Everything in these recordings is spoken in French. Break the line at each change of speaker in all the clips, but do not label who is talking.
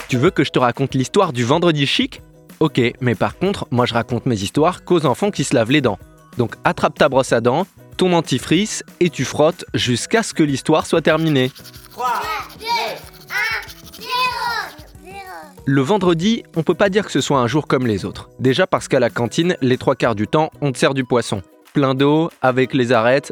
Tu veux que je te raconte l'histoire du vendredi chic ? Ok, mais par contre, moi je raconte mes histoires qu'aux enfants qui se lavent les dents. Donc attrape ta brosse à dents, ton dentifrice et tu frottes jusqu'à ce que l'histoire soit terminée.
3, 2, 1, 0.
Le vendredi, on peut pas dire que ce soit un jour comme les autres. Déjà parce qu'à la cantine, les 3/4 du temps, on te sert du poisson. Plein d'eau, avec les arêtes,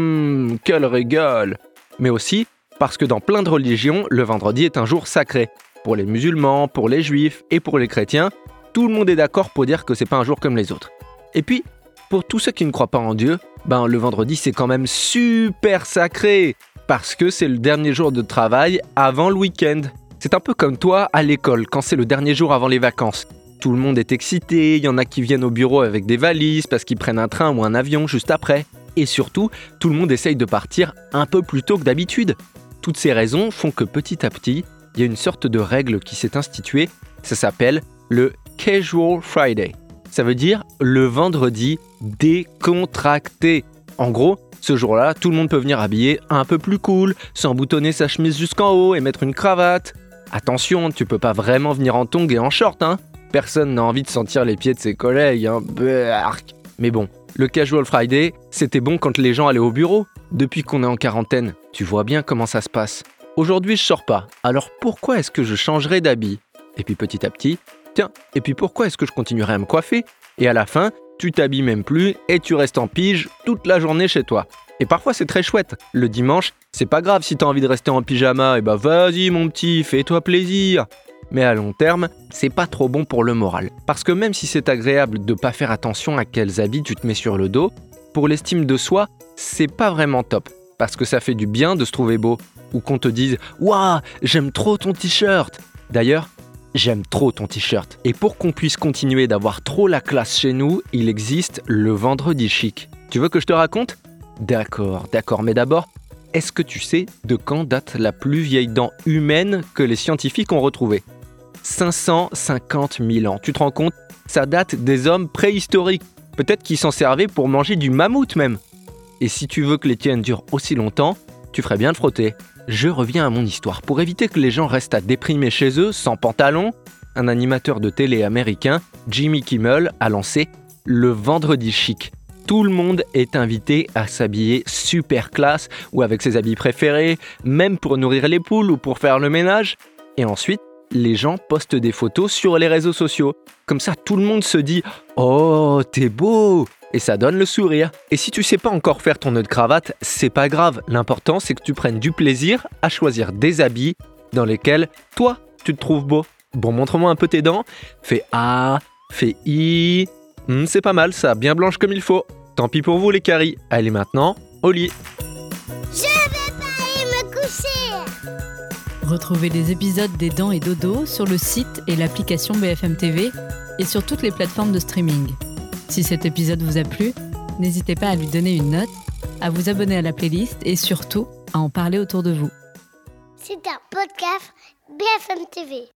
quel régal ! Mais aussi parce que dans plein de religions, le vendredi est un jour sacré. Pour les musulmans, pour les juifs et pour les chrétiens, tout le monde est d'accord pour dire que c'est pas un jour comme les autres. Et puis, pour tous ceux qui ne croient pas en Dieu, le vendredi c'est quand même super sacré, parce que c'est le dernier jour de travail avant le week-end. C'est un peu comme toi à l'école, quand c'est le dernier jour avant les vacances. Tout le monde est excité, il y en a qui viennent au bureau avec des valises parce qu'ils prennent un train ou un avion juste après. Et surtout, tout le monde essaye de partir un peu plus tôt que d'habitude. Toutes ces raisons font que petit à petit, il y a une sorte de règle qui s'est instituée, ça s'appelle le Casual Friday. Ça veut dire le vendredi décontracté. En gros, ce jour-là, tout le monde peut venir habillé un peu plus cool, sans boutonner sa chemise jusqu'en haut et mettre une cravate. Attention, tu peux pas vraiment venir en tongs et en short, hein. Personne n'a envie de sentir les pieds de ses collègues, hein. Mais bon, le Casual Friday, c'était bon quand les gens allaient au bureau. Depuis qu'on est en quarantaine, tu vois bien comment ça se passe. Aujourd'hui, je sors pas, alors pourquoi est-ce que je changerais d'habit ? Et puis petit à petit, et puis pourquoi est-ce que je continuerais à me coiffer ? Et à la fin, tu t'habilles même plus et tu restes en pige toute la journée chez toi. Et parfois c'est très chouette. Le dimanche, c'est pas grave si t'as envie de rester en pyjama, vas-y mon petit, fais-toi plaisir. Mais à long terme, c'est pas trop bon pour le moral. Parce que même si c'est agréable de pas faire attention à quels habits tu te mets sur le dos, pour l'estime de soi, c'est pas vraiment top. Parce que ça fait du bien de se trouver beau. Ou qu'on te dise « Waouh, j'aime trop ton t-shirt !» D'ailleurs, j'aime trop ton t-shirt. Et pour qu'on puisse continuer d'avoir trop la classe chez nous, il existe le vendredi chic. Tu veux que je te raconte ? D'accord, mais d'abord, est-ce que tu sais de quand date la plus vieille dent humaine que les scientifiques ont retrouvée ? 550 000 ans. Tu te rends compte ? Ça date des hommes préhistoriques. Peut-être qu'ils s'en servaient pour manger du mammouth même. Et si tu veux que les tiennes durent aussi longtemps, tu ferais bien de frotter. Je reviens à mon histoire. Pour éviter que les gens restent à déprimer chez eux, sans pantalon, un animateur de télé américain, Jimmy Kimmel, a lancé le vendredi chic. Tout le monde est invité à s'habiller super classe ou avec ses habits préférés, même pour nourrir les poules ou pour faire le ménage. Et ensuite, les gens postent des photos sur les réseaux sociaux. Comme ça, tout le monde se dit « Oh, t'es beau !» Et ça donne le sourire. Et si tu sais pas encore faire ton nœud de cravate, c'est pas grave. L'important, c'est que tu prennes du plaisir à choisir des habits dans lesquels, toi, tu te trouves beau. Bon, montre-moi un peu tes dents. Fais A, fais I. C'est pas mal ça, bien blanche comme il faut. Tant pis pour vous les caries. Allez maintenant, au lit.
Je vais pas aller me coucher.
Retrouvez les épisodes des Dents et Dodo sur le site et l'application BFM TV et sur toutes les plateformes de streaming. Si cet épisode vous a plu, n'hésitez pas à lui donner une note, à vous abonner à la playlist et surtout à en parler autour de vous.
C'est un podcast BFM TV.